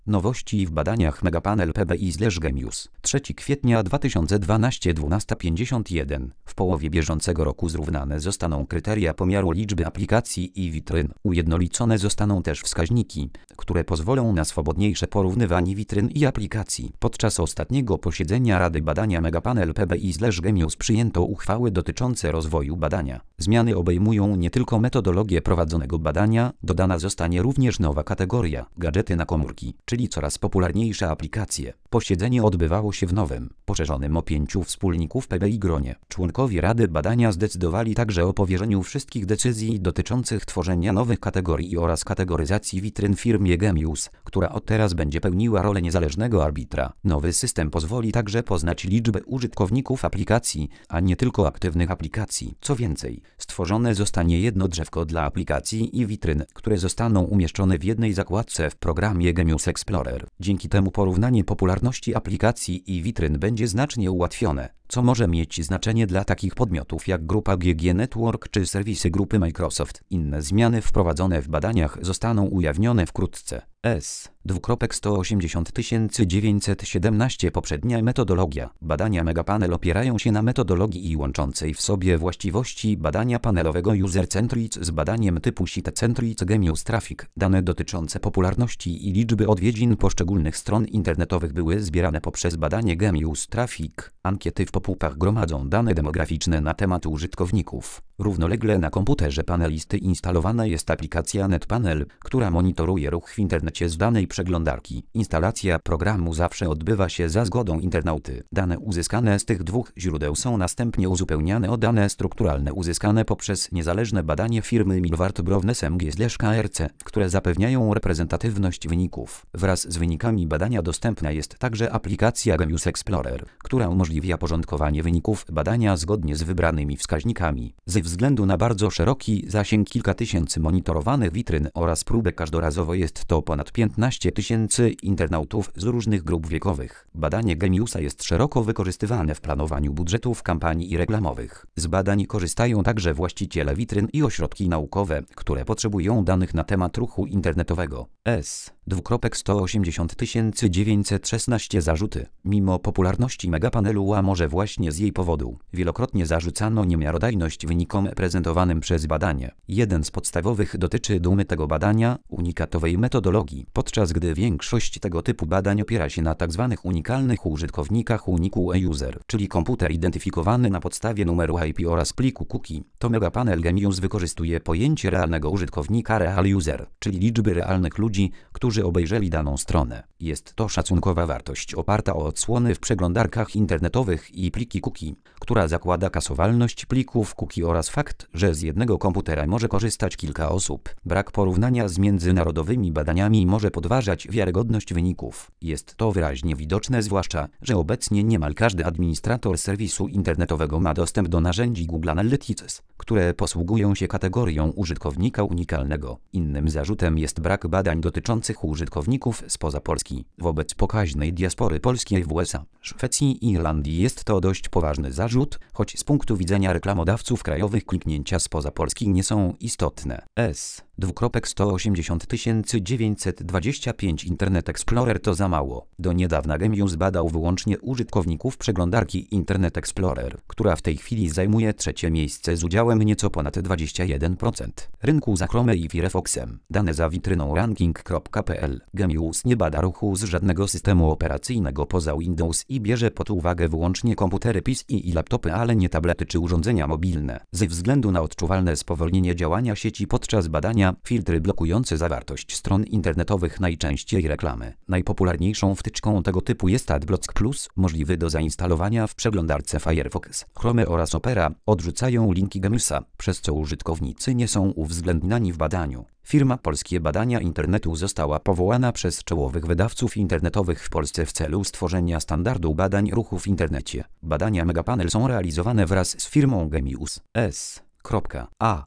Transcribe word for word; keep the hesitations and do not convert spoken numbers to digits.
Nowości w badaniach Megapanel P B I slash Gemius. trzeciego kwietnia dwa tysiące dwunastego dwunasta pięćdziesiąt jeden. W połowie bieżącego roku zrównane zostaną kryteria pomiaru liczby aplikacji i witryn. Ujednolicone zostaną też wskaźniki, które pozwolą na swobodniejsze porównywanie witryn i aplikacji. Podczas ostatniego posiedzenia Rady Badania Megapanel P B I slash Gemius przyjęto uchwały dotyczące rozwoju badania. Zmiany obejmują nie tylko metodologię prowadzonego badania, dodana zostanie również nowa kategoria – gadżety na komórki, czyli coraz popularniejsze aplikacje. Posiedzenie odbywało się w nowym, poszerzonym o pięciu wspólników P B I gronie. Członkowie Rady Badania zdecydowali także o powierzeniu wszystkich decyzji dotyczących tworzenia nowych kategorii oraz kategoryzacji witryn firmie Gemius, która od teraz będzie pełniła rolę niezależnego arbitra. Nowy system pozwoli także poznać liczbę użytkowników aplikacji, a nie tylko aktywnych aplikacji. Co więcej, stworzone zostanie jedno drzewko dla aplikacji i witryn, które zostaną umieszczone w jednej zakładce w programie Gemius Explorer. Dzięki temu porównanie popularności aplikacji i witryn będzie znacznie ułatwione, co może mieć znaczenie dla takich podmiotów jak Grupa G G Network czy serwisy grupy Microsoft. Inne zmiany wprowadzone w badaniach zostaną ujawnione wkrótce. S. sto osiemdziesiąt tysięcy dziewięćset siedemnaście. Poprzednia metodologia. Badania Megapanel opierają się na metodologii łączącej w sobie właściwości badania panelowego User-Centric z badaniem typu Site-Centric Gemius Traffic. Dane dotyczące popularności i liczby odwiedzin poszczególnych stron internetowych były zbierane poprzez badanie Gemius Traffic. Ankiety w pop-upach gromadzą dane demograficzne na temat użytkowników. Równolegle na komputerze panelisty instalowana jest aplikacja NetPanel, która monitoruje ruch w internecie z danej przeglądarki. Instalacja programu zawsze odbywa się za zgodą internauty. Dane uzyskane z tych dwóch źródeł są następnie uzupełniane o dane strukturalne uzyskane poprzez niezależne badanie firmy Milward Browness M G K R C, które zapewniają reprezentatywność wyników. Wraz z wynikami badania dostępna jest także aplikacja Gemius Explorer, która umożliwia porządkowanie wyników badania zgodnie z wybranymi wskaźnikami. Ze względu na bardzo szeroki zasięg kilka tysięcy monitorowanych witryn oraz próbę każdorazowo jest to ponad piętnaście tysięcy internautów z różnych grup wiekowych. Badanie Gemiusa jest szeroko wykorzystywane w planowaniu budżetów kampanii i reklamowych. Z badań korzystają także właściciele witryn i ośrodki naukowe, które potrzebują danych na temat ruchu internetowego. S. sto osiemdziesiąt tysięcy dziewięćset szesnaście. Zarzuty. Mimo popularności Megapanelu, a może właśnie z jej powodu, wielokrotnie zarzucano niemiarodajność wynikom prezentowanym przez badanie. Jeden z podstawowych dotyczy dumy tego badania, unikatowej metodologii, podczas gdy większość tego typu badań opiera się na tzw. unikalnych użytkownikach uniku e-user, czyli komputer identyfikowany na podstawie numeru I P oraz pliku cookie. To Megapanel Gemius wykorzystuje pojęcie realnego użytkownika real user, czyli liczby realnych ludzi, którzy obejrzeli daną stronę. Jest to szacunkowa wartość oparta o odsłony w przeglądarkach internetowych i pliki cookie, która zakłada kasowalność plików cookie oraz fakt, że z jednego komputera może korzystać kilka osób. Brak porównania z międzynarodowymi badaniami może podważać wiarygodność wyników. Jest to wyraźnie widoczne, zwłaszcza, że obecnie niemal każdy administrator serwisu internetowego ma dostęp do narzędzi Google Analytics, które posługują się kategorią użytkownika unikalnego. Innym zarzutem jest brak badań dotyczących użytkowników spoza Polski. Wobec pokaźnej diaspory polskiej w U S A, Szwecji i Irlandii jest to dość poważny zarzut, choć z punktu widzenia reklamodawców krajowych kliknięcia spoza Polski nie są istotne. S. sto osiemdziesiąt tysięcy dziewięćset dwadzieścia pięć. Internet Explorer to za mało. Do niedawna Gemius badał wyłącznie użytkowników przeglądarki Internet Explorer, która w tej chwili zajmuje trzecie miejsce z udziałem nieco ponad dwadzieścia jeden procent rynku za Chrome i Firefoxem. Dane za witryną ranking kropka p l. Gemius nie bada ruchu z żadnego systemu operacyjnego poza Windows i bierze pod uwagę wyłącznie komputery P C i laptopy, ale nie tablety czy urządzenia mobilne. Ze względu na odczuwalne spowolnienie działania sieci podczas badania, filtry blokujące zawartość stron internetowych, najczęściej reklamy. Najpopularniejszą wtyczką tego typu jest AdBlock Plus, możliwy do zainstalowania w przeglądarce Firefox, Chrome oraz Opera. Odrzucają linki Gemiusa, przez co użytkownicy nie są uwzględniani w badaniu. Firma Polskie Badania Internetu została powołana przez czołowych wydawców internetowych w Polsce w celu stworzenia standardu badań ruchu w internecie. Badania Megapanel są realizowane wraz z firmą Gemius. S. A